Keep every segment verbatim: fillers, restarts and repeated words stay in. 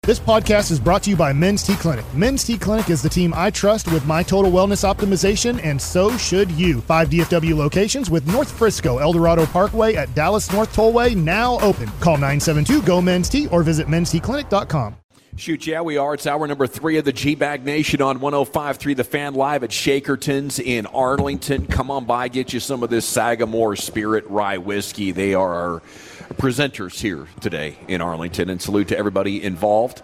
This podcast is brought to you by Men's T Clinic. Men's T Clinic is the team I trust with my total wellness optimization, and so should you. Five D F W locations with North Frisco, El Dorado Parkway at Dallas North Tollway now open. Call nine seven two, G O, Men's T or visit men's t clinic dot com. Shoot, yeah, we are. It's hour number three of the G-Bag Nation on one oh five point three The Fan, live at Shakerton's in Arlington. Come on by, get you some of this Sagamore Spirit Rye Whiskey. They are our presenters here today in Arlington, and salute to everybody involved.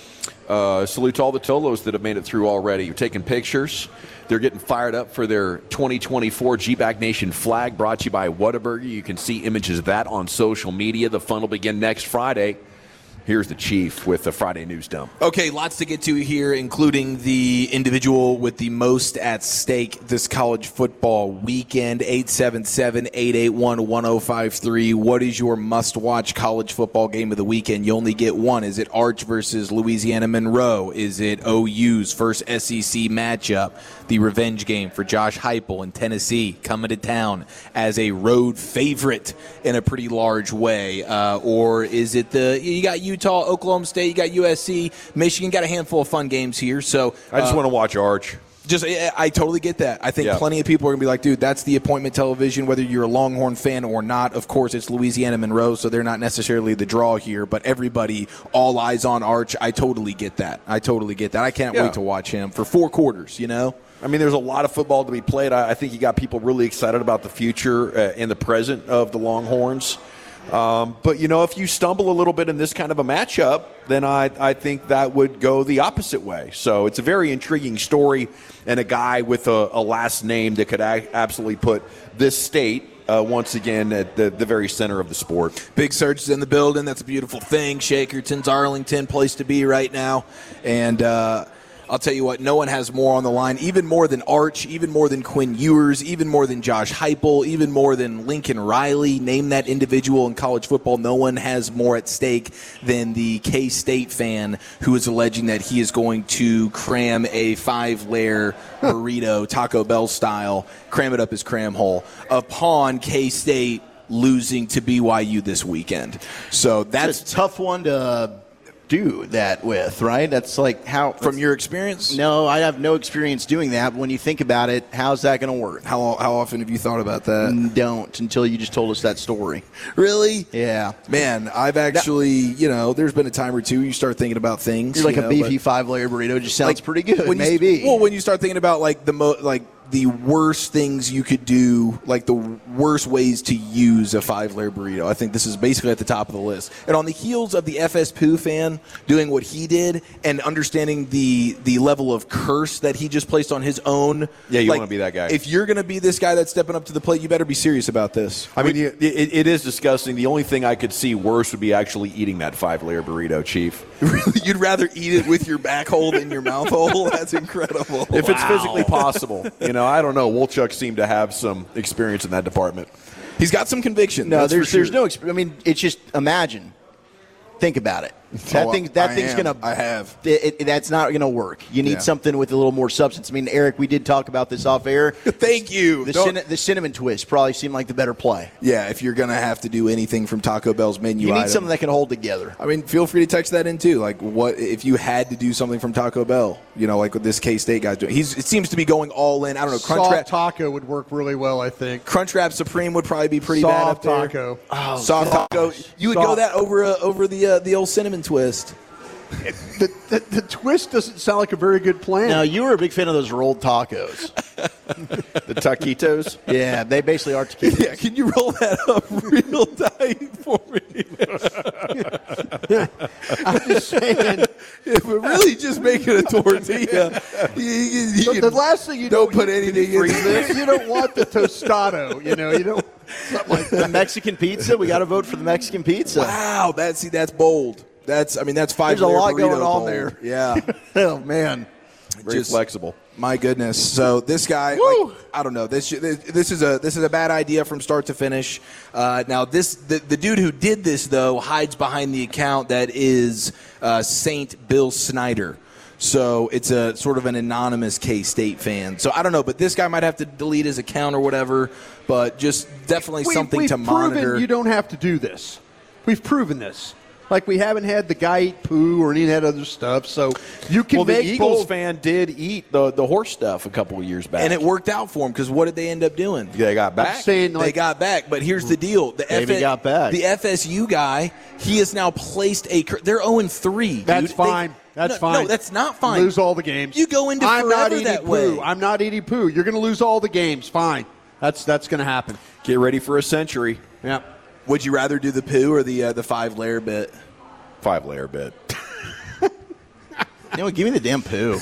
Uh, salute to all the Tolos that have made it through already. You're taking pictures. They're getting fired up for their twenty twenty-four G-Bag Nation flag, brought to you by Whataburger. You can see images of that on social media. The fun will begin next Friday. Here's the Chief with the Friday News Dump. Okay, lots to get to here, including the individual with the most at stake this college football weekend. eight seven seven, eight eight one, one oh five three. What is your must-watch college football game of the weekend? You only get one. Is it Arch versus Louisiana Monroe? Is it O U's first S E C matchup? The revenge game for Josh Heupel in Tennessee, coming to town as a road favorite in a pretty large way. Uh, or is it the you got Utah, Oklahoma State, you got U S C, Michigan, got a handful of fun games here. So I just uh, want to watch Arch. Just, I totally get that. I think yeah. plenty of people are going to be like, dude, that's the appointment television, whether you're a Longhorn fan or not. Of course, it's Louisiana Monroe, so they're not necessarily the draw here, but everybody, all eyes on Arch. I totally get that. I totally get that. I can't yeah. wait to watch him for four quarters, you know? I mean, there's a lot of football to be played. I, I think you got people really excited about the future uh, and the present of the Longhorns. Um, but, you know, if you stumble a little bit in this kind of a matchup, then I, I think that would go the opposite way. So it's a very intriguing story, and a guy with a, a last name that could a- absolutely put this state uh, once again at the, the very center of the sport. Big Surge is in the building. That's a beautiful thing. Shakerton's Arlington, place to be right now. And, uh, I'll tell you what, no one has more on the line, even more than Arch, even more than Quinn Ewers, even more than Josh Heupel, even more than Lincoln Riley. Name that individual in college football. No one has more at stake than the K-State fan who is alleging that he is going to cram a five-layer burrito, Taco Bell style, cram it up his cram hole, upon K-State losing to B Y U this weekend. So that's it's a tough one to do that with, right? That's like how from your experience. No, I have no experience doing that. But when you think about it, how's that going to work? How how often have you thought about that? Don't until you just told us that story. Really? Yeah, man. I've actually, you know, there's been a time or two you start thinking about things. You're like you a know, beefy five layer burrito. Just sounds like, pretty good. When you, maybe. Well, when you start thinking about like the mo like. the worst things you could do, like the worst ways to use a five-layer burrito. I think this is basically at the top of the list. And on the heels of the F S Pooh fan doing what he did and understanding the the level of curse that he just placed on his own. Yeah, you like, want to be that guy. If you're going to be this guy that's stepping up to the plate, you better be serious about this. I mean, it, it is disgusting. The only thing I could see worse would be actually eating that five-layer burrito, Chief. Really? You'd rather eat it with your back hole than your mouth hole? That's incredible. If wow. it's physically possible. You know, I don't know. Wolchuk seemed to have some experience in that department. He's got some conviction. No, that's there's for sure. there's no experience. I mean, it's just imagine. Think about it. That oh, thing, that I thing's am. gonna. I have. It, it, that's not gonna work. You need Yeah. something with a little more substance. I mean, Eric, we did talk about this off air. Thank you. The, Don't- cin- the cinnamon twist probably seemed like the better play. Yeah, if you're gonna have to do anything from Taco Bell's menu, You need item. something that can hold together. I mean, feel free to text that in too. Like, what if you had to do something from Taco Bell? You know, like what this K-State guy's doing. He's it seems to be going all in. I don't know. Soft Crunchwrap taco would work really well, I think. Crunchwrap Supreme would probably be pretty bad up Soft there. taco. Oh, Soft gosh. taco. You would go Soft. that over uh, over the uh, the old cinnamon twist. The, the, the twist doesn't sound like a very good plan. Now, you were a big fan of those rolled tacos. The taquitos? Yeah, they basically are taquitos. Yeah, can you roll that up real tight for me? I'm just saying. Yeah, but really just make it a tortilla. You, you, you The, the last thing you don't know, put you, anything you, in this. You don't want the tostado. You know, you don't something like The that. Mexican pizza, we got to vote for the Mexican pizza. Wow, that's see, that's bold. That's I mean that's five. There's a lot burrito going on bold. there. Yeah, Oh, man. Very Just- flexible. my goodness. So this guy, like, I don't know. This this is a this is a bad idea from start to finish. Uh, now this the, the dude who did this though hides behind the account that is uh, Saint Bill Snyder. So it's a sort of an anonymous K-State fan. So I don't know, but this guy might have to delete his account or whatever. But just definitely We- something we've to proven monitor. you don't have to do this. We've proven this. Like we haven't had the guy eat poo or any of that other stuff. So you can well, the make Eagles bold. fan did eat the, the horse stuff a couple of years back. And it worked out for them because what did they end up doing? They got back. I'm saying, They like, got back, but here's the deal: the Maybe F- got back. The F S U guy, he has now placed a. cur- They're zero and three. That's dude. fine. They- That's no, fine. No, that's not fine. Lose all the games. You go into I'm forever not eating that poo. way. I'm not eating poo. You're going to lose all the games. Fine. That's that's going to happen. Get ready for a century. Yeah. Would you rather do the poo or the uh, the five layer bit? Five layer bit. You know, give me the damn poo.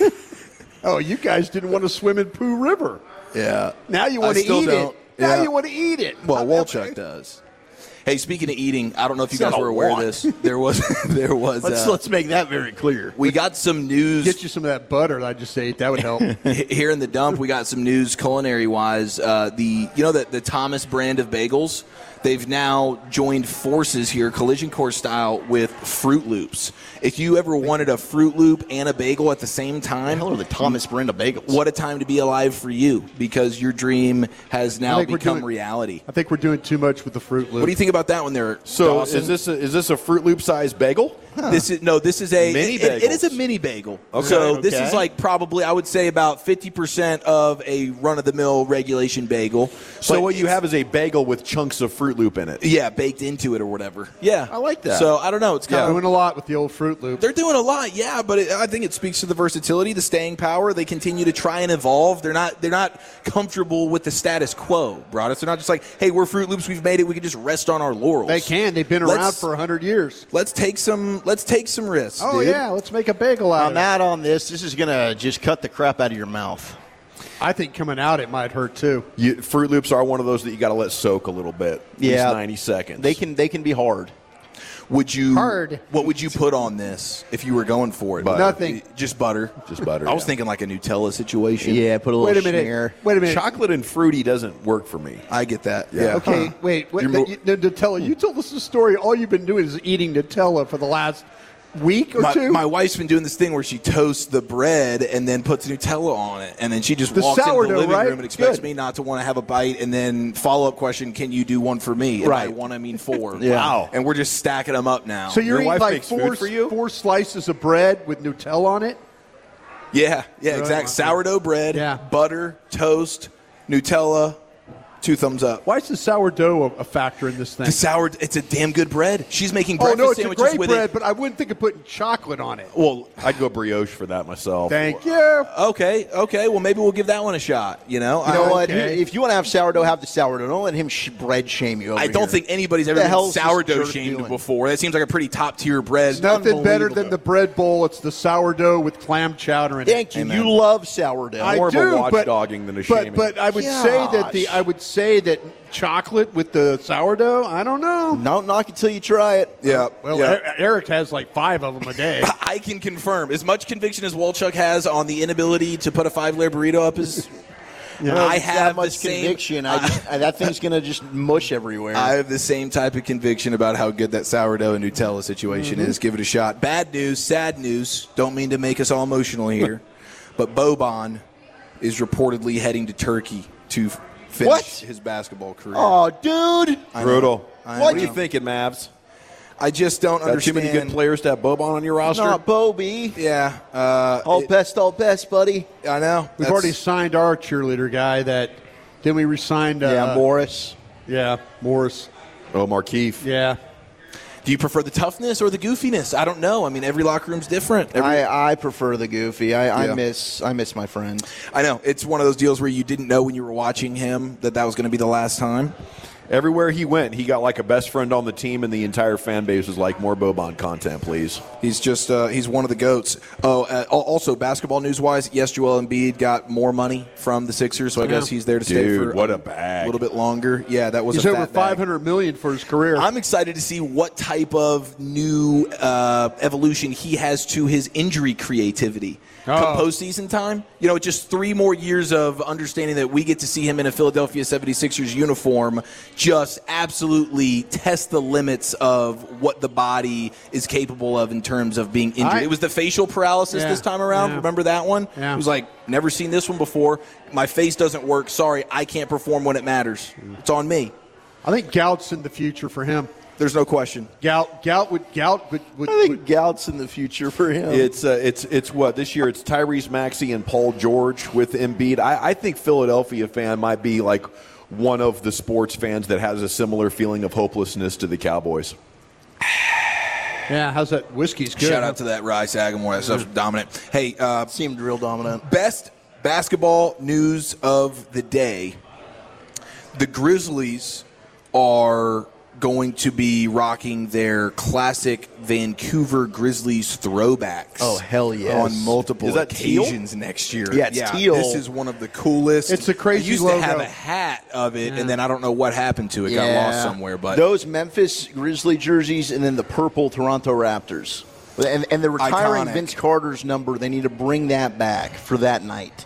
Oh, you guys didn't want to swim in Pooh River. Yeah. Now you want I to still eat don't. it. Now Yeah. you want to eat it. Well, I'm- Wolchuk does. Hey, speaking of eating, I don't know if you It's guys not a were aware lot. of this. There was there was Let's uh, let's make that very clear. we got some news. Get you some of that butter that I just ate. That would help. Here in the dump, we got some news culinary wise. Uh, the you know the the Thomas brand of bagels, they've now joined forces here, collision course style, with Fruit Loops. If you ever wanted a Fruit Loop and a bagel at the same The time, hell are the Thomas Brenda bagels? what a time to be alive for you, because your dream has now think we're become doing- reality. I think we're doing too much with the Fruit Loop. What do you think about that one there? So Dawson? is this a, is this a Fruit Loop sized bagel? This is no. This is a Mini it- it- it is a bagels. mini bagel. Okay, so this okay. is like probably I would say about fifty percent of a run of the mill regulation bagel. So But what you it's- have is a bagel with chunks of Fruit Loop in it. yeah, baked into it or whatever. Yeah, I like that. So I don't know. It's kind They're of doing a lot with the old Fruit Loop. they're doing a lot, yeah, but it, I think it speaks to the versatility, the staying power. They continue to try and evolve. They're not they're not comfortable with the status quo, Broadus. They're not just like, hey, we're Fruit Loops, we've made it, we can just rest on our laurels. They can. They've been around Let's- for one hundred years. Let's take some let's take some risks. Oh, dude. yeah. Let's make a bagel out I'm of it. mad on this. This is gonna just cut the crap out of your mouth. I think coming out it might hurt, too. You, Fruit Loops are one of those that you got to let soak a little bit. At least Yeah. ninety seconds. They can they can be hard. Would you Hard. What would you put on this if you were going for it? Butter. Nothing. Just butter. Just butter, I was yeah. thinking like a Nutella situation. Yeah, put a little Wait a minute. schmear. Wait a minute. Chocolate and fruity doesn't work for me. I get that. Yeah. Okay, wait. What, You're the, mo- you, the Nutella, you told us the story. All you've been doing is eating Nutella for the last week or My, two. my wife's been doing this thing where she toasts the bread and then puts Nutella on it, and then she just The walks into the sourdough, living right? room and expects Good. me not to want to have a bite. And then follow up question: can you do one for me? And Right. by one, I mean four. Yeah. Wow. And we're just stacking them up now. so you're Your eating wife like makes food four, for you? four slices of bread with Nutella on it? yeah, yeah, exactly. Wow. Sourdough bread, Yeah. butter, toast, Nutella. Two thumbs up. Why is the sourdough a, a factor in this thing? The sour, it's a damn good bread. She's making oh, breakfast no, it's a sandwiches great with bread, it. but I wouldn't think of putting chocolate on it. Well, I'd go brioche for that myself. Thank you. Okay, okay. Well, maybe we'll give that one a shot. You know, You know I, what? Okay. If you want to have sourdough, have the sourdough. Don't let him sh- bread shame you. Over I don't here. think anybody's ever The been hell's this sourdough jerk shamed doing? before. That seems like a pretty top tier bread. There's nothing better than the Unbelievable. bread bowl. It's the sourdough with clam chowder in it. Thank you. Amen. You love sourdough. I More of a do, but, watchdogging than a but, shaming. but I would say that the Gosh. I would say that chocolate with the sourdough. I don't know. Don't knock it till you try it. Yeah. Well, yeah. E- Eric has like five of them a day. I can confirm as much conviction as Wolchuk has on the inability to put a five layer burrito up as Well, I it's that have much the same- conviction. I just, I, that thing's gonna just mush everywhere. I have the same type of conviction about how good that sourdough and Nutella situation Mm-hmm. is. Give it a shot. Bad news, sad news. Don't mean to make us all emotional here, but Boban is reportedly heading to Turkey to f- finish What? his basketball career. oh, dude. I know. Brutal. I What are know. you thinking, Mavs? I just don't Got too understand. many good players to have Boban on your roster? Not Bobby. Yeah. Uh, All it- best, all best, buddy. I know. We've That's- already signed our cheerleader guy. That then we resigned. Uh, yeah, Morris. Yeah, Morris. Oh, Markeith. Yeah. Do you prefer the toughness or the goofiness? I don't know. I mean, every locker room's different. Every, I, I prefer the goofy. I, Yeah. I miss I miss my friend. I know. It's one of those deals where you didn't know when you were watching him that that was going to be the last time. Everywhere he went, he got like a best friend on the team, and the entire fan base was like, more Boban content, please. He's just uh, he's one of the goats. Oh, uh, al- also basketball news wise, yes, Joel Embiid got more money from the Sixers, so I guess he's there to stay Dude, for what a um, bag. a little bit longer. Yeah, that was He's a over fat bag. five hundred million for his career. I'm excited to see what type of new uh, evolution he has to his injury creativity. Oh. Come postseason time, you know, just three more years of understanding that we get to see him in a Philadelphia seventy-sixers uniform just absolutely test the limits of what the body is capable of in terms of being injured. I- it was the facial paralysis Yeah, this time around. yeah. Remember that one? Yeah. It was like, never seen this one before. My face doesn't work. Sorry, I can't perform when it matters. It's on me. I think gout's in the future for him. There's no question. Gout, Gout would Gout would. would I think would, Gout's in the future for him. It's uh, it's it's what this year? It's Tyrese Maxey and Paul George with Embiid. I, I think Philadelphia fan might be like one of the sports fans that has a similar feeling of hopelessness to the Cowboys. Yeah, how's that? Whiskey's good. Shout out to that Rye Sagamore. That stuff's dominant. Hey, uh, seemed real dominant. Best basketball news of the day. The Grizzlies are going to be rocking their classic Vancouver Grizzlies throwbacks. Oh, hell yes. On multiple Is that occasions next year. Yeah, it's teal. This is one of the coolest. It's a crazy I used logo. to have a hat of it, Yeah. and then I don't know what happened to it. Yeah. Got lost somewhere. But those Memphis Grizzly jerseys and then the purple Toronto Raptors. And, and the retiring Iconic. Vince Carter's number, they need to bring that back for that night.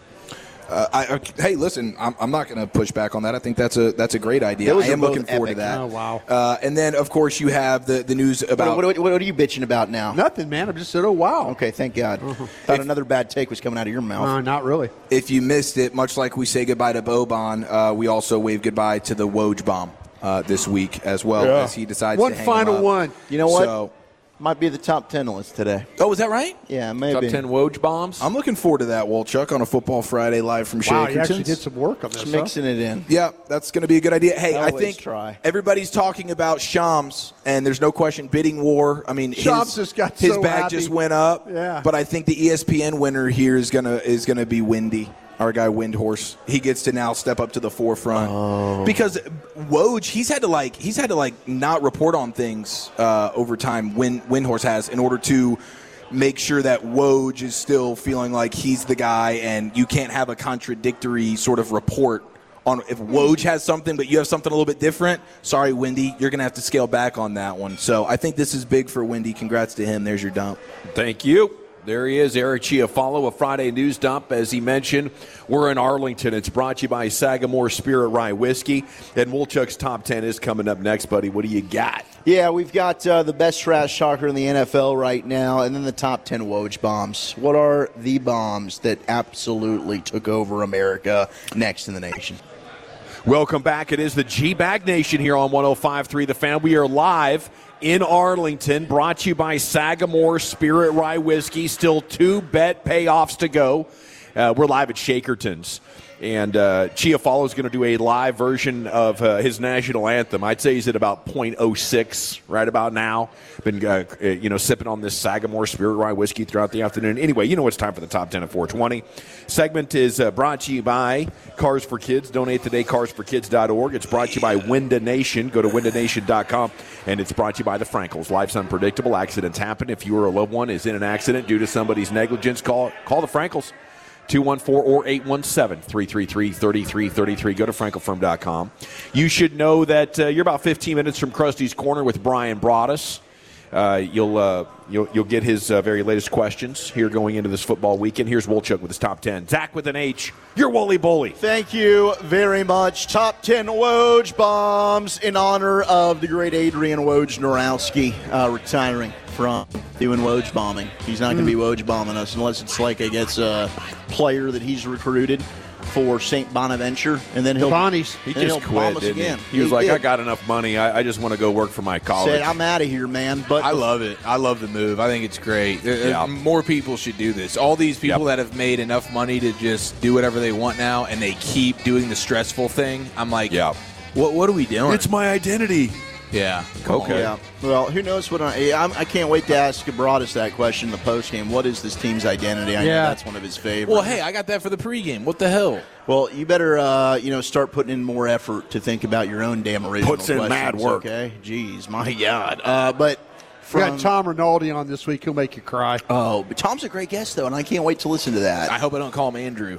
Uh, I, uh, hey, listen, I'm, I'm not going to push back on that. I think that's a that's a great idea. Those I are am both looking forward epic. to that. Oh, wow. Uh, and then, of course, you have the, the news about What, what, what are you bitching about now? Nothing, man. I just said, oh wow. Okay, thank God. Thought another bad take was coming out of your mouth. No, not really. if you missed it, much like we say goodbye to Boban, uh, we also wave goodbye to the Woj bomb uh, this week as well Yeah. as he decides One to hang final him up. one. You know what? So, Might be the top ten list today. oh, is that right? Yeah, maybe. Top ten Woj bombs. I'm looking forward to that, Wolchuk, on a Football Friday live from Wow, you actually Shakerton's. did some work on this. Just huh? mixing it in. Yeah, that's going to be a good idea. Hey, I Always think try. everybody's talking about Shams, and there's no question, bidding war. I mean, Shams his, just got his so bag happy. just went up. Yeah. But I think the E S P N winner here is gonna is gonna be Windy, our guy Windhorse. He gets to now step up to the forefront Oh. because Woj, he's had to like he's had to like not report on things uh, over time. Wind Windhorse has in order to make sure that Woj is still feeling like he's the guy, and you can't have a contradictory sort of report on if Woj has something, but you have something a little bit different. Sorry, Wendy, you're going to have to scale back on that one. So I think this is big for Wendy. Congrats to him. There's your dump. Thank you. There he is, Eric Chiafalo, a Friday news dump. As he mentioned, we're in Arlington. It's brought to you by Sagamore Spirit Rye Whiskey. And Wolchuk's Top ten is coming up next, buddy. What do you got? Yeah, we've got uh, the best trash talker in the N F L right now, and then the top ten Woj bombs. What are the bombs that absolutely took over America next in the nation? Welcome back. It is the G-Bag Nation here on one oh five point three The Fan. We are live in Arlington, brought to you by Sagamore Spirit Rye Whiskey. Still two bet payoffs to go. Uh, we're live at Shakerton's. And uh, Chiafalo is going to do a live version of uh, his national anthem. I'd say he's at about point oh six right about now. Been uh, you know sipping on this Sagamore Spirit Rye Whiskey throughout the afternoon. Anyway, you know it's time for the Top ten at four twenty. Segment is uh, brought to you by Cars for Kids. Donate today, cars for kids dot org. It's brought to you by Winda Nation. Go to winda nation dot com. And it's brought to you by the Frankels. Life's unpredictable. Accidents happen. If you or a loved one is in an accident due to somebody's negligence, call call the Frankels. two one four or eight one seven, three three three, three three three three. Go to frankel firm dot com. You should know that uh, you're about fifteen minutes from Krusty's Corner with Brian Broaddus. Uh, you'll, uh, you'll you'll get his uh, very latest questions here going into this football weekend. Here's Wolchuk with his top ten. Zach with an H. You're Wooly Bully. Thank you very much. Top ten Woj bombs in honor of the great Adrian Wojnarowski uh, retiring from doing Woj bombing. He's not going to be Woj bombing us unless it's like, I guess, a player that he's recruited for Saint Bonaventure, and then he'll Bonnie's. He then just he'll quit, bomb us didn't again. he? He was like, did. I got enough money. I, I just want to go work for my college. Said, I'm out of here, man. But I love it. I love the move. I think it's great. Uh, Yeah. More people should do this. All these people Yep. that have made enough money to just do whatever they want now, and they keep doing the stressful thing. I'm like, Yeah. what? What are we doing? It's my identity. yeah. Okay. Yeah. Well, who knows what I, I'm, I can't wait to ask Broadus that question in the postgame. What is this team's identity? I Yeah. know that's one of his favorites. Well, hey, I got that for the pregame. What the hell? Well, you better, uh, you know, start putting in more effort to think about your own damn original Puts in questions, mad work. Okay, jeez, my God. Uh, but We from got Tom Rinaldi on this week. He'll make you cry. oh, but Tom's a great guest though, and I can't wait to listen to that. I hope I don't call him Andrew.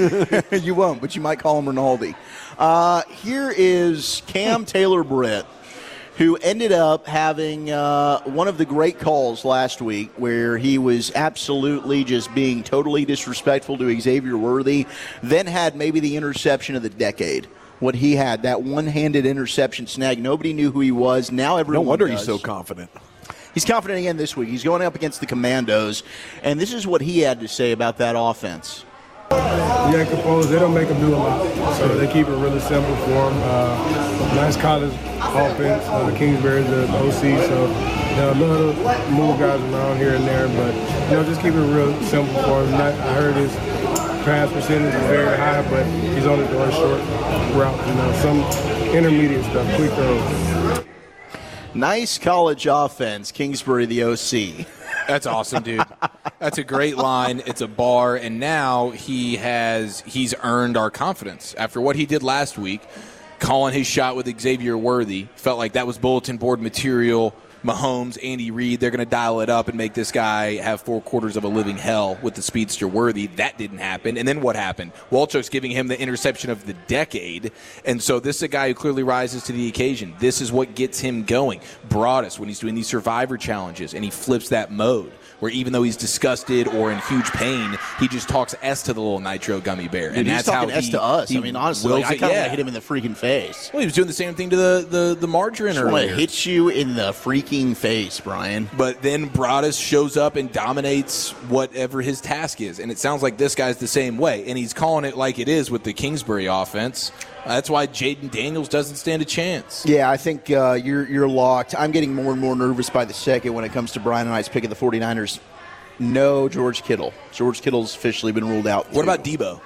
You won't, but you might call him Rinaldi. Uh, here is Cam Taylor-Britt, who ended up having uh, one of the great calls last week where he was absolutely just being totally disrespectful to Xavier Worthy, then had maybe the interception of the decade. What he had, that one-handed interception snag. Nobody knew who he was. Now No everyone wonder does. he's so confident. He's confident again this week. He's going up against the Commandos, and this is what he had to say about that offense. Yeah, composed. They don't make them do a lot, so they keep it really simple for them. Uh, nice college offense. Uh, Kingsbury's the O C, so you know, a little move guys around here and there, but you know, just keep it real simple for him. Not, I heard his pass percentage is very high, but he's only throwing short routes. You know, some intermediate stuff, quick throws. Nice college offense, Kingsbury the O C. That's awesome, dude. That's a great line. It's a bar, and now he has he's earned our confidence after what he did last week, calling his shot with Xavier Worthy. Felt like that was bulletin board material. Mahomes, Andy Reid, they're going to dial it up and make this guy have four quarters of a living hell with the speedster Worthy. That didn't happen. And then what happened? Walchuk's giving him the interception of the decade. And so this is a guy who clearly rises to the occasion. This is what gets him going. Broadus, when he's doing these survivor challenges, and he flips that mode, where even though he's disgusted or in huge pain, he just talks S to the little nitro gummy bear. Dude, and he's that's talking how S he, to us. he I mean, honestly, wills like, I it. kind of Yeah. want to hit him in the freaking face. Well, he was doing the same thing to the, the, the margarine I want earlier. to hit you in the freaking face, Brian. But then Broadus shows up and dominates whatever his task is. And it sounds like this guy's the same way. And he's calling it like it is with the Kingsbury offense. That's why Jaden Daniels doesn't stand a chance. Yeah, I think uh, you're you're locked. I'm getting more and more nervous by the second when it comes to Brian and I's pick of the 49ers. No George Kittle. George Kittle's officially been ruled out. What about Debo?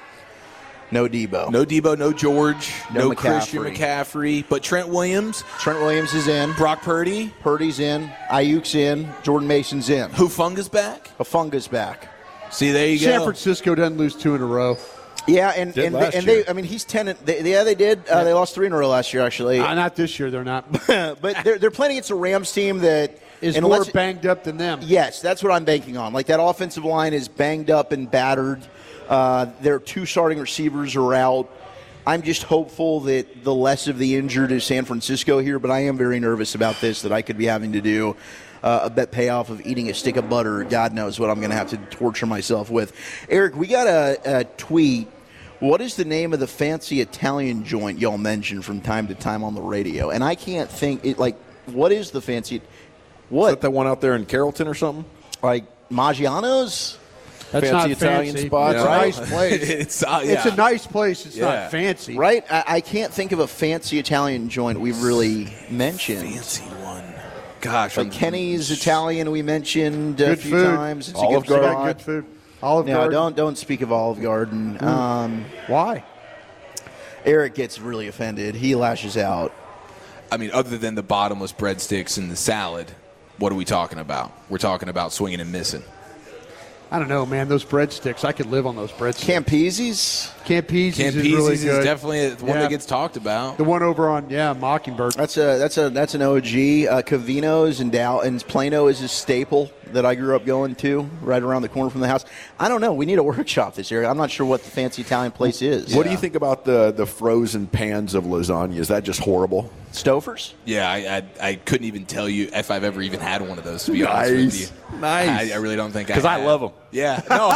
No Debo. No Debo, no George, No no, Christian McCaffrey. McCaffrey. But Trent Williams, Trent Williams is in. Brock Purdy, Purdy's in. Ayuk's in. Jordan Mason's in. Hufunga's back. Afunga's back. See, there you San go. Francisco doesn't lose two in a row. Yeah, and Did and, they, last and year. they. I mean, he's ten. They, yeah, they did. Uh, they lost three in a row last year, actually. Uh, not this year, they're not. but they're they're playing against a Rams team that Is and more unless- banged up than them. Yes, that's what I'm banking on. Like, that offensive line is banged up and battered. Uh, their two starting receivers are out. I'm just hopeful that the less of the injured is San Francisco here, but I am very nervous about this, that I could be having to do uh, a bet payoff of eating a stick of butter. God knows what I'm going to have to torture myself with. Eric, we got a, a tweet. What is the name of the fancy Italian joint y'all mention from time to time on the radio? And I can't think, it. like, what is the fancy, what? Is that the one out there in Carrollton or something? Like Maggiano's? That's Fancy not Italian fancy. spots, It's right? a nice place. it's, uh, It's yeah. a nice place. It's Yeah. not fancy. Right? I, I can't think of a fancy Italian joint we've really mentioned. fancy one. Gosh, Like I'm- Kenny's Italian we mentioned a Good few food. times. It's Olive a good Garden. spot. Good food. Olive No, Garden. don't don't speak of Olive Garden. Um, Why? Eric gets really offended. He lashes out. I mean, other than the bottomless breadsticks and the salad, what are we talking about? We're talking about swinging and missing. I don't know, man. Those breadsticks, I could live on those breadsticks. Campese's? Campese's is Campese's really is good. definitely one Yeah. that gets talked about. The one over on, yeah, Mockingbird. That's a that's a that's an O G. Uh, Cavino's and Dow and Plano is a staple that I grew up going to, right around the corner from the house. I don't know. We need a workshop this year. I'm not sure what the fancy Italian place is. What do you think about the, the frozen pans of lasagna? Is that just horrible? Stouffer's? Yeah, I, I I couldn't even tell you if I've ever even had one of those, to be honest with Nice. you. Nice. I, I really don't think I Because I have. love them. Yeah, no,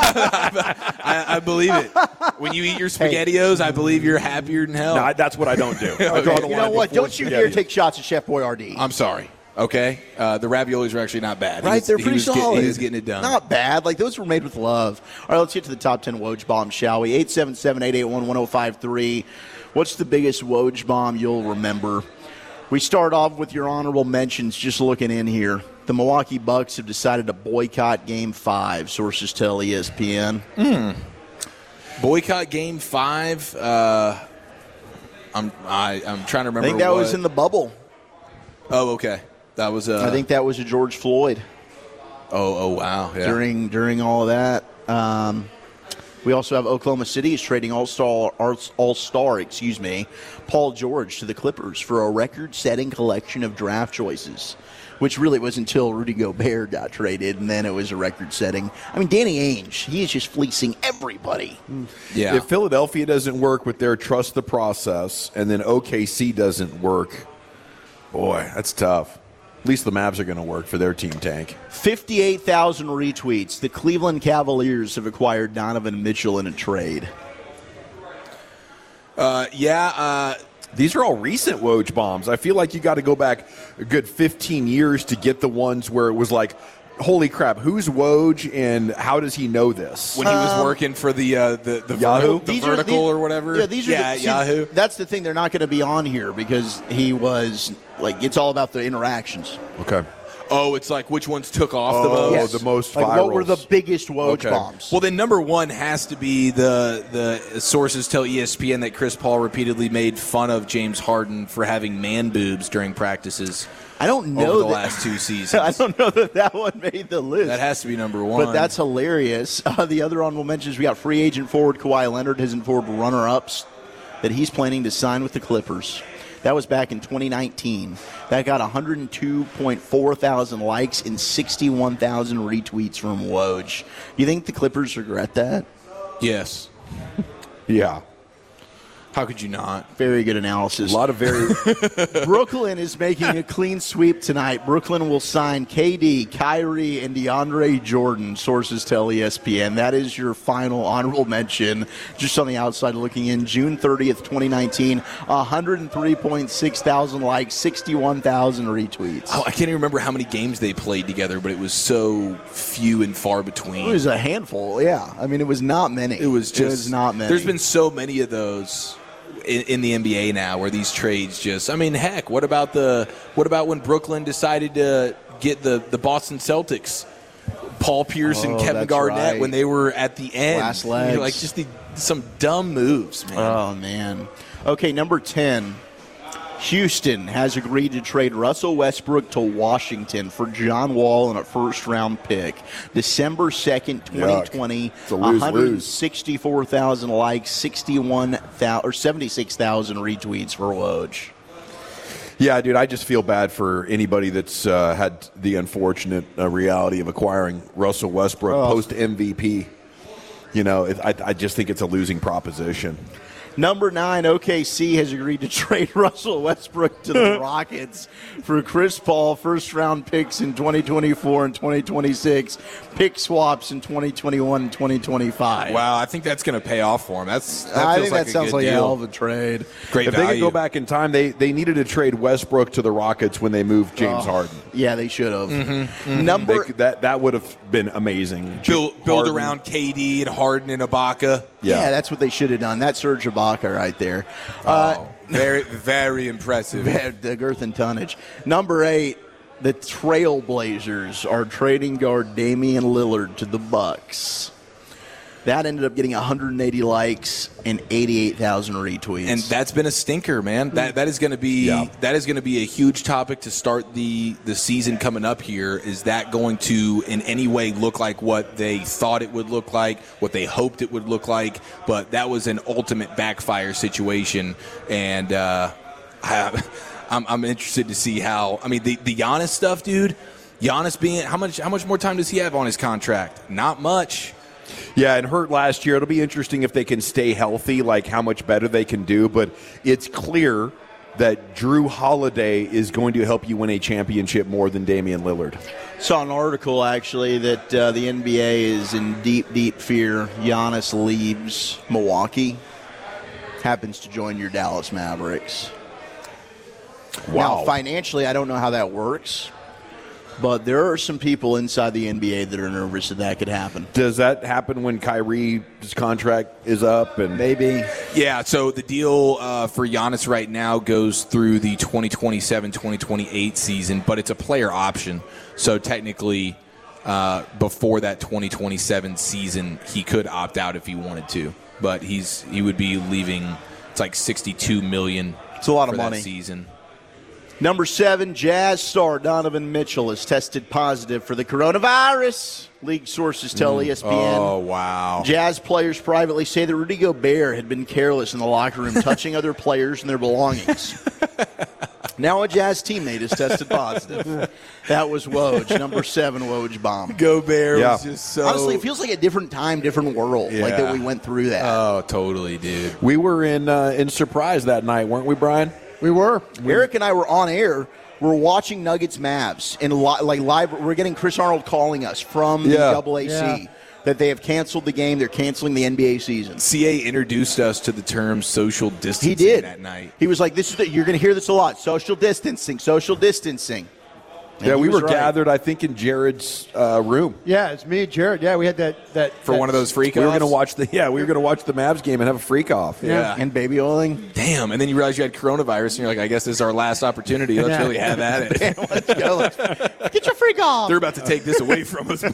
I, I believe it. When you eat your SpaghettiOs, I believe you're happier than hell. No, I- that's what I don't do. I draw the You line know what? before Don't you dare spaghetti. take shots at Chef Boyardee. I'm sorry. Okay, uh, the raviolis are actually not bad. He Right, was- they're he pretty was get- solid. he was getting it done. Not bad. Like, those were made with love. All right, let's get to the top ten Woj bombs, shall we? eight seven seven, eight eight one, one oh five three. What's the biggest Woj bomb you'll remember? We start off with your honorable mentions, just looking in here. The Milwaukee Bucks have decided to boycott Game five, sources tell E S P N. Boycott Game Five. Uh, I'm I, I'm trying to remember. I think that what- was in the bubble. Oh, okay. That was. Uh, I think that was a George Floyd. Oh, oh, wow. Yeah. during during all of that. Um, we also have Oklahoma City is trading All Star All Star, excuse me, Paul George to the Clippers for a record-setting collection of draft choices, which really was until Rudy Gobert got traded, and then it was a record-setting. I mean, Danny Ainge, he is just fleecing everybody. Yeah. If Philadelphia doesn't work with their trust the process, and then O K C doesn't work, boy, that's tough. At least the Mavs are going to work for their team tank. fifty-eight thousand retweets. The Cleveland Cavaliers have acquired Donovan Mitchell in a trade. Uh, yeah. Uh, These are all recent Woj bombs. I feel like you got to go back a good fifteen years to get the ones where it was like, holy crap, who's Woj and how does he know this? When he was Um, working for the uh, the, the Yahoo? vertical, the These are- vertical these- or whatever. Yeah, these are yeah, the, see, Yahoo. That's the thing. They're not going to be on here because he was like it's all about the interactions. Okay. Oh, it's like which ones took off the Oh, most? Yes. the most Like, what were the virals. biggest Woj Okay. bombs? Well, then number one has to be the the sources tell E S P N that Chris Paul repeatedly made fun of James Harden for having man boobs during practices I don't know over the that, last two seasons. I don't know that that one made the list. That has to be number one. But that's hilarious. Uh, the other honorable mentions, we got free agent forward Kawhi Leonard has informed runner-ups that he's planning to sign with the Clippers. That was back in twenty nineteen. That got one hundred two point four thousand likes and sixty-one thousand retweets from Woj. You think the Clippers regret that? yes. Yeah. How could you not? Very good analysis. A lot of very Brooklyn is making a clean sweep tonight. Brooklyn will sign K D, Kyrie, and DeAndre Jordan, sources tell E S P N. That is your final honorable mention. Just on the outside looking in, June thirtieth, twenty nineteen, one hundred three point six thousand likes, sixty-one thousand retweets. Oh, I can't even remember how many games they played together, but it was so few and far between. It was a handful, yeah. I mean, it was not many. It was just it was not many. There's been so many of those in, in the N B A now, where these trades just. I mean, heck, what about the? What about when Brooklyn decided to get the the Boston Celtics, Paul Pierce and Oh, Kevin that's Garnett right. when they were at the end? Last You know, legs. like just the, some dumb moves, man. Oh, man. Okay, number ten. Houston has agreed to trade Russell Westbrook to Washington for John Wall and a first-round pick. December second, twenty twenty, It's a lose-lose. one hundred sixty-four thousand likes, sixty-one thousand or seventy-six thousand retweets for Woj. Yeah, dude, I just feel bad for anybody that's uh, had the unfortunate uh, reality of acquiring Russell Westbrook Oh. post M V P. You know, it, I, I just think it's a losing proposition. Number nine, O K C has agreed to trade Russell Westbrook to the Rockets for Chris Paul, first-round picks in twenty twenty-four and twenty twenty-six, pick swaps in twenty twenty-one and twenty twenty-five. Wow, I think that's going to pay off for him. That's that I feels think like that a sounds good like a deal. hell of a trade. Great If value. they could go back in time, they, they needed to trade Westbrook to the Rockets when they moved James Oh, Harden. Yeah, they should have. Mm-hmm, They Number could- that that would have been amazing. build, build Harden. around K D and Harden and Ibaka. yeah. Yeah. that's what they should have done. That's Serge Ibaka right there. Uh, Oh, very very impressive. the girth and tonnage. Number eight, the Trailblazers are trading guard Damian Lillard to the Bucks. That ended up getting one hundred eighty likes and eighty-eight thousand retweets. And that's been a stinker, man. That that is going to be Yeah. that is going to be a huge topic to start the the season coming up here. Is that going to in any way look like what they thought it would look like, what they hoped it would look like? But that was an ultimate backfire situation, and uh, I, I'm I'm interested to see how. I mean, the the Giannis stuff, dude. Giannis being how much how much more time does he have on his contract? Not much. Yeah, and hurt last year. It'll be interesting if they can stay healthy, like how much better they can do. But it's clear that Drew Holiday is going to help you win a championship more than Damian Lillard. Saw an article actually that uh, the N B A is in deep, deep fear. Giannis leaves Milwaukee, happens to join your Dallas Mavericks. Wow. Now, financially, I don't know how that works, but there are some people inside the N B A that are nervous that that could happen. Does that happen when Kyrie's contract is up? And Maybe. Yeah, so the deal uh, for Giannis right now goes through the twenty twenty-seven twenty twenty-eight season, but it's a player option. So technically, uh, before that twenty twenty-seven season, he could opt out if he wanted to. But he's he would be leaving. It's like sixty-two million dollars. It's a lot of for that money. season. Number seven, Jazz star Donovan Mitchell has tested positive for the coronavirus. League sources tell E S P N. Oh wow! Jazz players privately say that Rudy Gobert had been careless in the locker room, touching other players and their belongings. Now a Jazz teammate has tested positive. That was Woj, number seven Woj bomb. Gobert Yeah. was just so. Honestly, it feels like a different time, different world, like Yeah. that we went through that. Oh, totally, dude. we were in uh, in surprise that night, weren't we, Brian? We were. Eric and I were on air. We're watching Nuggets Mavs, and li- like live, we're getting Chris Arnold calling us from the Yeah. double A C Yeah. that they have canceled the game. They're canceling the N B A season. C A introduced us to the term social distancing He did that night. He was like, "This is the, you're going to hear this a lot: social distancing, social distancing." And yeah, he we was were right. gathered, I think, in Jared's uh, room. Yeah, it's me, Jared. Yeah, we had that that For that- one of those freak We were offs? going to watch the yeah, we were going to watch the Mavs game and have a freak off. Yeah. And baby oiling. Damn. And then you realize you had coronavirus, and you're like, I guess this is our last opportunity. Let's Yeah. really have at it. Let's go. Let's get your freak off. They're about to take this away from us,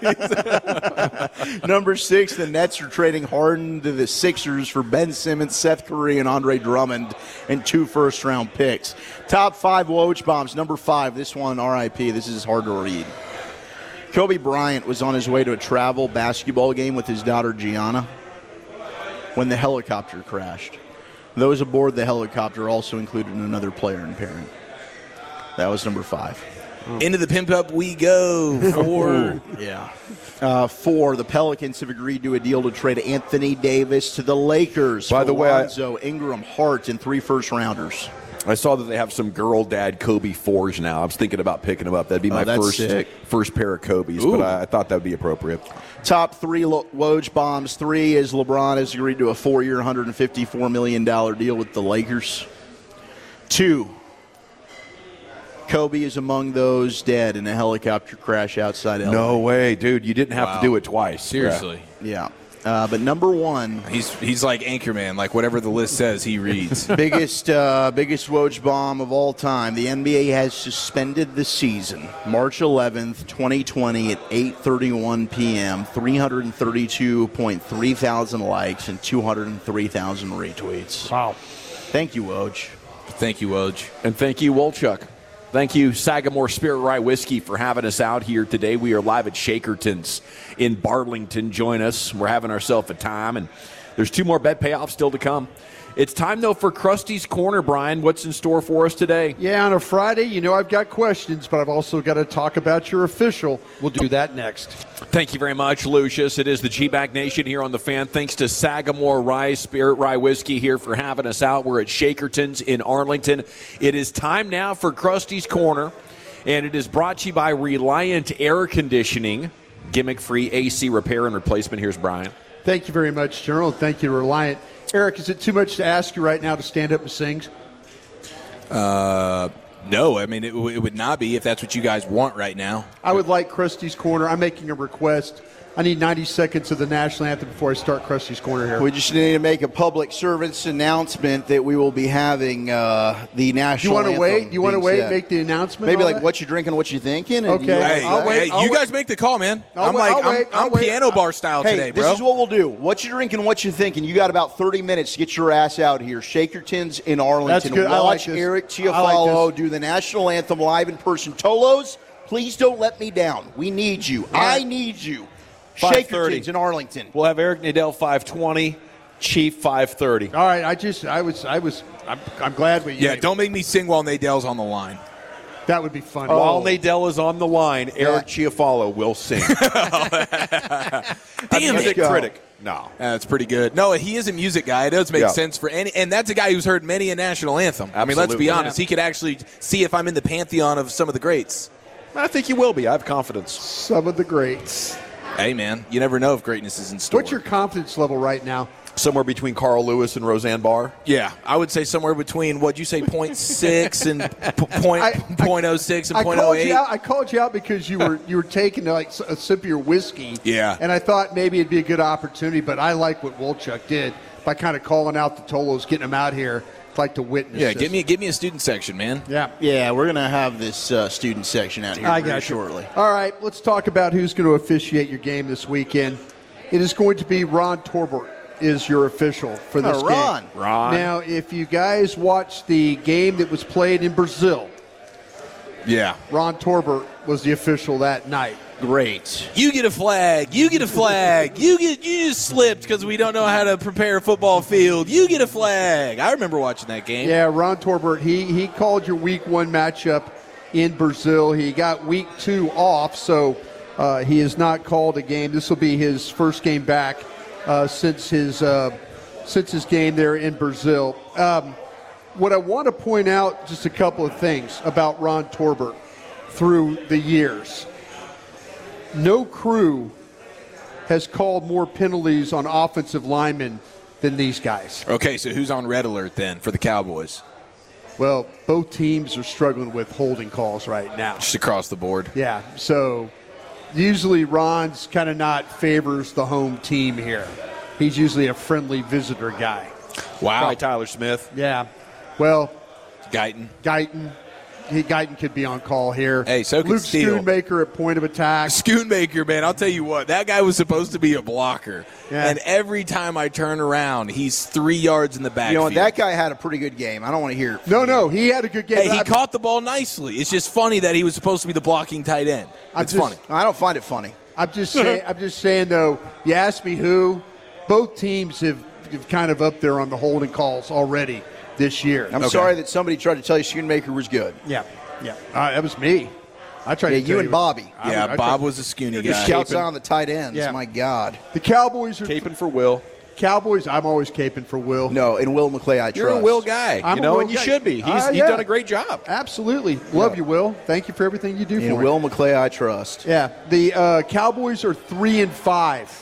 boys. Number six, the Nets are trading Harden to the Sixers for Ben Simmons, Seth Curry, and Andre Drummond, and two first-round picks. Top five Woj bombs. Number five, this one, R I P. This is hard to read. Kobe Bryant was on his way to a travel basketball game with his daughter Gianna when the helicopter crashed. Those aboard the helicopter also included another player and parent. That was number five. Into the pimp up we go. Four. Yeah. Uh, four, the Pelicans have agreed to a deal to trade Anthony Davis to the Lakers. By for the way, I- Lonzo, Ingram, Hart, and three first-rounders. I saw that they have some girl dad Kobe fours now. I was thinking about picking them up. That'd be Oh, my that's first sick. first pair of Kobe's, Ooh. but I, I thought that would be appropriate. Top three Lo- Woj bombs. Three is LeBron has agreed to a four-year, one hundred fifty-four million dollars deal with the Lakers. Two, Kobe is among those dead in a helicopter crash outside L A. No way, dude. You didn't have Wow. to do it twice. Seriously. Yeah. Uh, but number one, He's he's like Anchorman. Like whatever the list says, he reads. biggest uh, biggest Woj bomb of all time. The N B A has suspended the season. March eleventh, twenty twenty at eight thirty-one p.m. three hundred thirty-two point three thousand likes and two hundred three thousand retweets. Wow. Thank you, Woj. Thank you, Woj. And thank you, Wolchuk. Thank you, Sagamore Spirit Rye Whiskey, for having us out here today. We are live at Shakerton's in Barlington. Join us. We're having ourselves a time, and there's two more bet payoffs still to come. It's time, though, for Krusty's Corner, Brian. What's in store for us today? Yeah, on a Friday, you know I've got questions, but I've also got to talk about your official. We'll do that next. Thank you very much, Lucius. It is the G-Bag Nation here on The Fan. Thanks to Sagamore Rye Spirit Rye Whiskey here for having us out. We're at Shakerton's in Arlington. It is time now for Krusty's Corner, and it is brought to you by Reliant Air Conditioning. Gimmick-free A C repair and replacement. Here's Brian. Thank you very much, General. Thank you, Reliant. Eric, is it too much to ask you right now to stand up and sing? Uh, no, I mean it, w- it would not be if that's what you guys want right now. I would like Krusty's Corner. I'm making a request. I need ninety seconds of the national anthem before I start Krusty's Corner here. We just need to make a public service announcement that we will be having uh, the Do you national want to anthem wait? Do you want to being wait said. and make the announcement? Maybe on like that? what you're drinking, what you're thinking. and Okay. you Hey, I'll wait, hey, I'll you wait. guys make the call, man. I'll I'm wait, like I'll I'm, wait, I'll I'm wait. piano bar style Hey, today, this bro. is what we'll do. What you're drinking, what you're thinking. You got about thirty minutes to get your ass out here. Shakerton's in Arlington. That's good. I like Watch this. Eric I Chiafalo like this. do the national anthem live in person. Tolos, please don't let me down. We need you. I need you. five thirty. Shakerton's in Arlington. We'll have Eric Nadell five twenty, Chief five thirty. All right. I just, I was, I was, I'm, I'm glad we. yeah, don't make me sing while Nadell's on the line. That would be fun. While Nadell is on the line, Eric Chiafalo will sing. Damn Music it. critic. No. That's pretty good. No, he is a music guy. It does make Yeah. sense for any, and that's a guy who's heard many a national anthem. I mean, let's be Absolutely. honest. He could actually see if I'm in the pantheon of some of the greats. I think you will be. I have confidence. Some of the greats. Hey, man, you never know if greatness is in store. What's your confidence level right now? Somewhere between Carl Lewis and Roseanne Barr. Yeah, I would say somewhere between what'd you say, point six and p- point I- point oh six and I point oh called eight. you out. I called you out because you were you were taking like a sip of your whiskey. Yeah. And I thought maybe it'd be a good opportunity, but I like what Wolchuk did by kind of calling out the Tolos, getting them out here. I'd like to witness. Yeah, this. give me give me a student section, man. Yeah. Yeah, we're going to have this uh, student section out here I very got you. shortly. All right, let's talk about who's going to officiate your game this weekend. It is going to be Ron Torbert is your official for this Oh, Ron. game. Ron. Now, if you guys watched the game that was played in Brazil, Yeah. Ron Torbert was the official that night. Great. You get a flag. You get a flag. You get you just slipped because we don't know how to prepare a football field. You get a flag. I remember watching that game. Yeah, Ron Torbert, he, he called your week one matchup in Brazil. He got week two off, so uh, he has not called a game. This will be his first game back uh, since his uh, since his game there in Brazil. Um, what I want to point out, just a couple of things about Ron Torbert through the years. No crew has called more penalties on offensive linemen than these guys. Okay, so who's on red alert then for the Cowboys? Well, both teams are struggling with holding calls right now. Just across the board. Yeah, so usually Ron's kind of not favors the home team here. He's usually a friendly visitor guy. Wow. Probably Tyler Smith. Yeah. Well, Guyton. Guyton. He, Guyton could be on call here. Hey, so could Luke Steele. Schoonmaker at point of attack. Schoonmaker, man, I'll tell you what, that guy was supposed to be a blocker. Yeah. And every time I turn around, he's three yards in the backfield. You know, that guy had a pretty good game. I don't want to hear it. No, no, he had a good game. Hey, he I- caught the ball nicely. It's just funny that he was supposed to be the blocking tight end. I'm It's just- funny. I don't find it funny. I'm just saying. I'm just saying though. You asked me who. Both teams have, have kind of up there on the holding calls already this year. I'm sorry that somebody tried to tell you Schoonmaker was good. Yeah, yeah. Uh, that was me. I tried Yeah, to tell you and Bobby. I- Yeah, I Bob tried- was a Scooney Your guy. shouts out on the tight ends. Yeah. My God. The Cowboys are Caping for Will. Cowboys. I'm always caping for Will. No, and Will McClay, I trust. You're a Will guy, I'm you a know, Will and you guy. should be. He's, Uh, he's yeah. done a great job. Absolutely. Love you, Will. Thank you for everything you do for And me. Will McClay, I trust. Yeah. The uh, Cowboys are three and five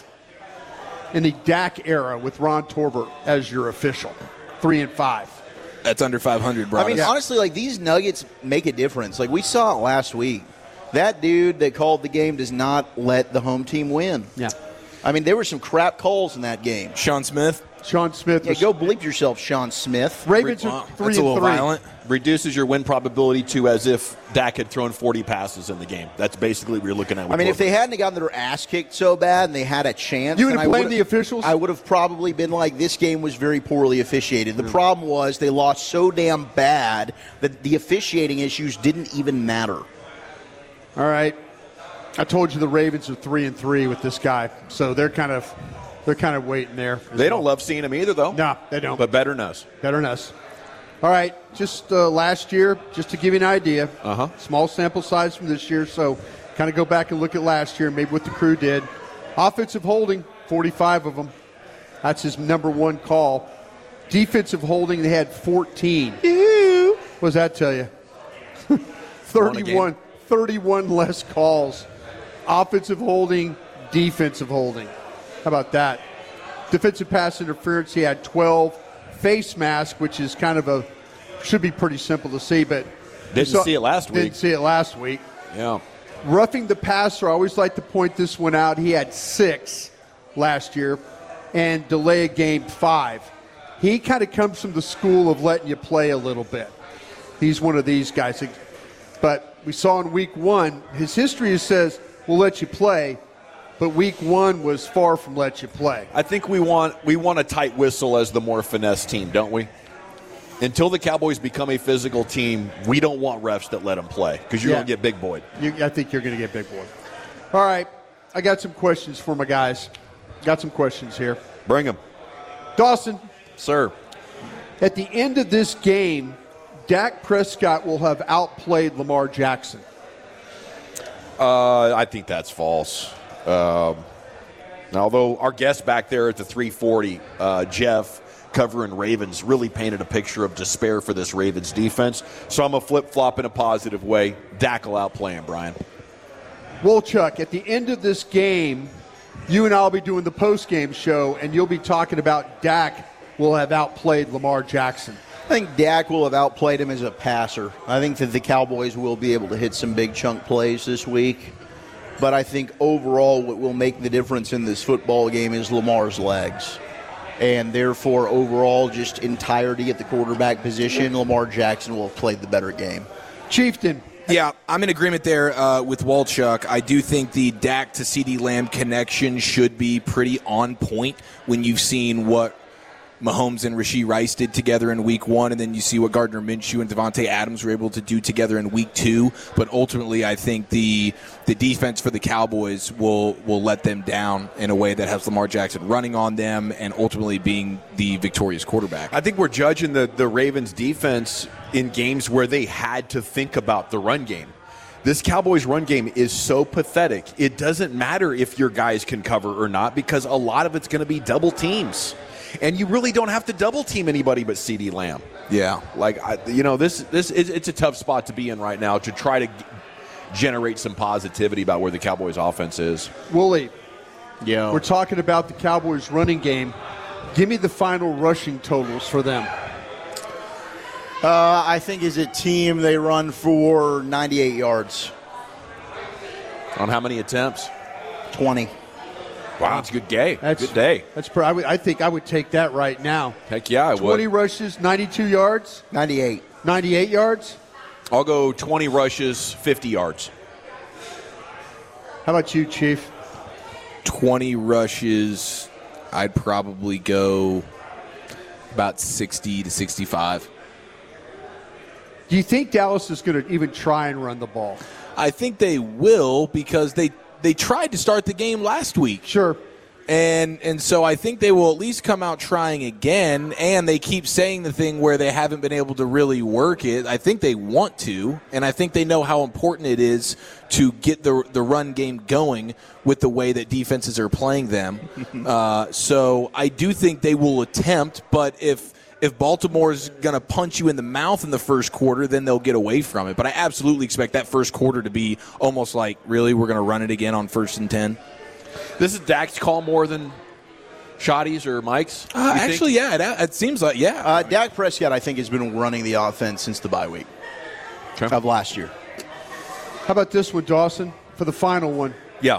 in the Dak era with Ron Torbert as your official. Three and five. That's under five hundred, bro. I mean, honestly, like, these Nuggets make a difference. Like, we saw it last week. That dude that called the game does not let the home team win. Yeah. I mean, there were some crap calls in that game. Sean Smith. Sean Smith. Yeah, Was, go bleep yourself, Sean Smith. Ravens Wow, are three that's a and little three. violent. Reduces your win probability to as if Dak had thrown forty passes in the game. That's basically what you're looking at. With I mean, if Corbett. they hadn't gotten their ass kicked so bad and they had a chance, You would've then I blamed would've- the officials? I would have probably been like, this game was very poorly officiated. The problem was they lost so damn bad that the officiating issues didn't even matter. All right. I told you the Ravens are three and three with this guy, so they're kind of they're kind of waiting there. as they don't well. love seeing him either, though. No, they don't. But better knows. Better than us. All right, just uh, last year, just to give you an idea, Uh-huh. small sample size from this year, so kind of go back and look at last year, maybe what the crew did. Offensive holding, forty-five of them. That's his number one call. Defensive holding, they had fourteen. What does that tell you? thirty-one, thirty-one less calls. Offensive holding, defensive holding. How about that? Defensive pass interference, he had twelve. Face mask, which is kind of a, should be pretty simple to see, but. Didn't saw- see it last week. Didn't see it last week. Yeah. Roughing the passer, I always like to point this one out. He had six last year and delay a game five. He kind of comes from the school of letting you play a little bit. He's one of these guys. But we saw in week one, his history says, we'll let you play, but week one was far from let you play. I think we want we want a tight whistle as the more finesse team, don't we? Until the Cowboys become a physical team, we don't want refs that let them play because you're Yeah. going to get big boyed. You, I think you're going to get big boy. All right, I got some questions for my guys. Got some questions here. Bring them. Dawson, Sir. at the end of this game, Dak Prescott will have outplayed Lamar Jackson. Uh, I think that's false. Um, although our guest back there at the three forty, uh, Jeff, covering Ravens, really painted a picture of despair for this Ravens defense. So I'm a flip-flop in a positive way. Dak will outplay him, Brian. Wolchuk, at the end of this game, you and I will be doing the post-game show, and you'll be talking about Dak will have outplayed Lamar Jackson. I think Dak will have outplayed him as a passer. I think that the Cowboys will be able to hit some big chunk plays this week. But I think overall what will make the difference in this football game is Lamar's legs. And therefore, overall, just entirety at the quarterback position, Lamar Jackson will have played the better game. Chieftain. Yeah, I'm in agreement there uh, with Wolchuk. I do think the Dak to CeeDee Lamb connection should be pretty on point when you've seen what Mahomes and Rashee Rice did together in week one, and then you see what Gardner Minshew and Devontae Adams were able to do together in week two. But ultimately, I think the the defense for the Cowboys will will let them down in a way that has Lamar Jackson running on them and ultimately being the victorious quarterback. I think we're judging the, the Ravens defense in games where they had to think about the run game. This Cowboys run game is so pathetic. It doesn't matter if your guys can cover or not because a lot of it's going to be double teams. And you really don't have to double team anybody but CeeDee Lamb. Yeah. Like, I, you know, this this is, it's a tough spot to be in right now to try to g- generate some positivity about where the Cowboys offense is. Wooly, Yeah. we're talking about the Cowboys running game. Give me the final rushing totals for them. Uh, I think as a team they run for ninety-eight yards. On how many attempts? twenty. Wow, it's a good day. That's good day. That's pr- I, would, I think I would take that right now. Heck yeah, I would. twenty rushes, ninety-two yards, ninety-eight. ninety-eight yards. I'll go twenty rushes, fifty yards. How about you, Chief? twenty rushes. I'd probably go about sixty to sixty-five. Do you think Dallas is going to even try and run the ball? I think they will because they they tried to start the game last week. Sure. And and so I think they will at least come out trying again, and they keep saying the thing where they haven't been able to really work it. I think they want to, and I think they know how important it is to get the the run game going with the way that defenses are playing them. uh, so I do think they will attempt, but if if Baltimore's going to punch you in the mouth in the first quarter, then they'll get away from it. But I absolutely expect that first quarter to be almost like, really, we're going to run it again on first and ten? This is Dak's call more than Shoddy's or Mike's? Uh, actually, yeah, it, it seems like, yeah. Uh, Dak Prescott, I think, has been running the offense since the bye week okay. of last year. How about this one, Dawson, for the final one? Yeah.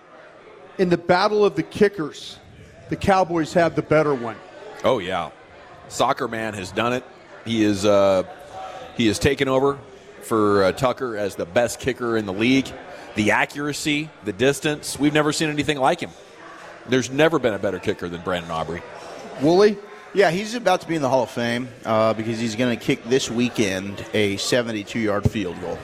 In the battle of the kickers, the Cowboys have the better one. Oh, yeah. Soccer Man has done it. He is uh, he has taken over for uh, Tucker as the best kicker in the league. The accuracy, the distance, we've never seen anything like him. There's never been a better kicker than Brandon Aubrey. Wooly? Yeah, he's about to be in the Hall of Fame uh, because he's going to kick this weekend a seventy-two-yard field goal.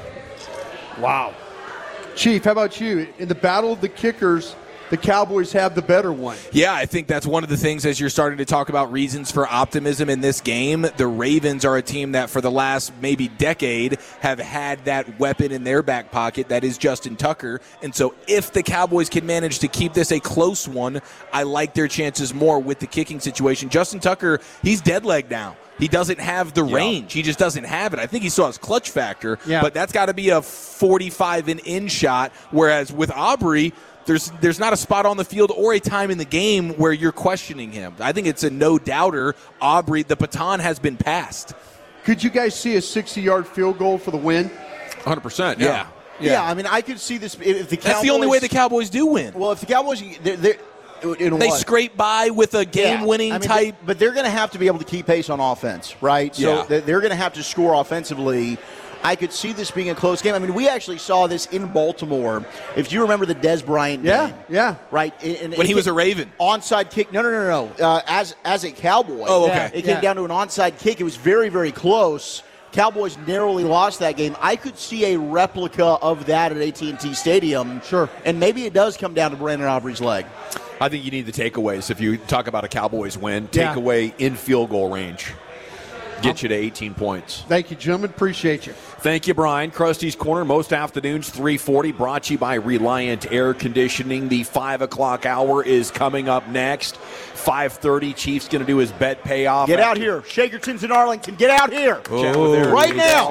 Wow. Chief, how about you? In the battle of the kickers, the Cowboys have the better one. Yeah, I think that's one of the things as you're starting to talk about reasons for optimism in this game. The Ravens are a team that for the last maybe decade have had that weapon in their back pocket that is Justin Tucker. And so if the Cowboys can manage to keep this a close one, I like their chances more with the kicking situation. Justin Tucker, he's dead leg now. He doesn't have the yeah. range. He just doesn't have it. I think he still has clutch factor, yeah. but that's got to be a forty-five and in shot, whereas with Aubrey, There's there's not a spot on the field or a time in the game where you're questioning him. I think it's a no-doubter. Aubrey, the baton has been passed. Could you guys see a sixty-yard field goal for the win? one hundred percent, yeah. Yeah. Yeah, yeah I mean, I could see this. If the Cowboys, That's the only way the Cowboys do win. Well, if the Cowboys, they're, they're, in they what? scrape by with a game-winning yeah. I mean, type. They, but they're going to have to be able to keep pace on offense, right? So Yeah. they're going to have to score offensively. I could see this being a close game. I mean, we actually saw this in Baltimore. If you remember the Dez Bryant Yeah, game. yeah. Right? And when he was a Raven. Onside kick. No, no, no, no. Uh, as, as a Cowboy. Oh, okay. It came Yeah. down to an onside kick. It was very, very close. Cowboys narrowly lost that game. I could see a replica of that at A T and T Stadium. Sure. And maybe it does come down to Brandon Aubrey's leg. I think you need the takeaways. If you talk about a Cowboys win, Yeah. takeaway in field goal range. Get you to eighteen points. Thank you, gentlemen. Appreciate you. Thank you, Brian. Krusty's Corner, most afternoons, three forty, brought to you by Reliant Air Conditioning. The five o'clock hour is coming up next. five thirty, Chief's going to do his bet payoff. Get out here. Shakerton's in Arlington. Get out here. Oh, right now.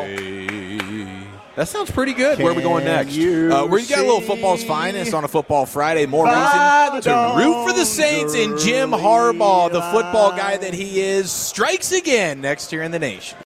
That sounds pretty good. Where are we going next? Uh, where you got a little football's finest on a football Friday. More reason to root for the Saints. And Jim Harbaugh, the football guy that he is, strikes again next year in the nation.